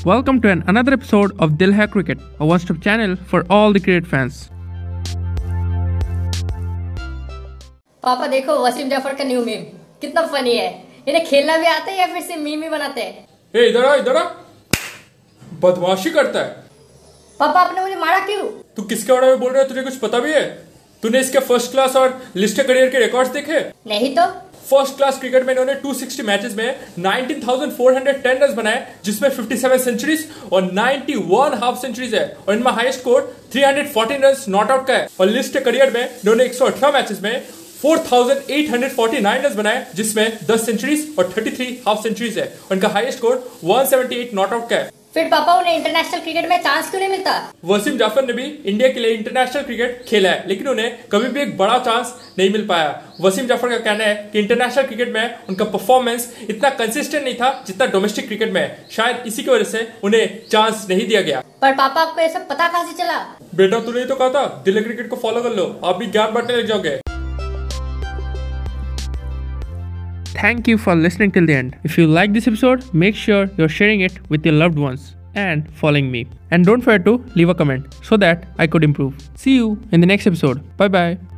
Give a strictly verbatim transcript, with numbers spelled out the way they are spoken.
Welcome to an another episode of Dil Hai Cricket, a one-stop channel for all the cricket fans. पापा देखो वसीम जाफर का new meme कितना funny है। इन्हें खेलना भी आता है या फिर सिर्फ मीम ही बनाते हैं? ए इधर आ इधर आ, बदमाशी करता है। पापा आपने मुझे मारा क्यों? तू किसके बारे में बोल रहा है? तुझे कुछ पता भी है? तूने इसके फर्स्ट क्लास और लिस्ट करियर के रिकॉर्ड्स देखे? नहीं तो। फर्स्ट क्लास क्रिकेट में इन्होंने दो सौ साठ मैचेस में उन्नीस हज़ार चार सौ दस रन बनाए, जिसमें सत्तावन सेंचुरीज और इक्यानवे हाफ सेंचुरीज है, और इनमें हाईएस्ट स्कोर तीन सौ चौदह रन नॉट आउट का है। और लिस्ट करियर में इन्होंने एक सौ अठारह मैचेस में चार हज़ार आठ सौ उनचास रन बनाए, जिसमें दस सेंचुरीज और तैंतीस हाफ सेंचुरीज है, और इनका हाईएस्ट स्कोर एक सौ अठहत्तर नॉट आउट का है। फिर पापा उन्हें इंटरनेशनल क्रिकेट में चांस क्यों नहीं मिलता? वसीम जाफर ने भी इंडिया के लिए इंटरनेशनल क्रिकेट खेला है, लेकिन उन्हें कभी भी एक बड़ा चांस नहीं मिल पाया। वसीम जाफर का कहना है कि इंटरनेशनल क्रिकेट में उनका परफॉर्मेंस इतना कंसिस्टेंट नहीं था जितना डोमेस्टिक क्रिकेट में, शायद इसी की वजह से उन्हें चांस नहीं दिया गया। पर पापा आपको ये सब पता कहां से चला? बेटा तूने ही तो कहा था दिल्ली क्रिकेट को फॉलो कर लो, आप भी ज्ञान बांटने लग जाओगे। Thank you for listening till the end. If you like this episode, make sure you're sharing it with your loved ones and following me. And don't forget to leave a comment so that I could improve. See you in the next episode. Bye bye.